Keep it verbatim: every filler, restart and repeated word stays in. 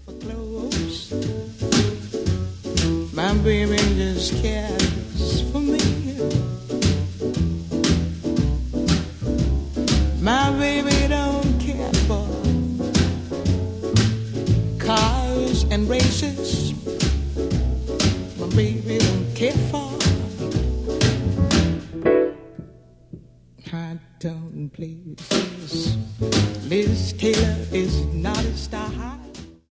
for clothes. My baby just cares for me. My baby don't care for cars and races. My baby don't care for high tone places. Liz Taylor is not a star high.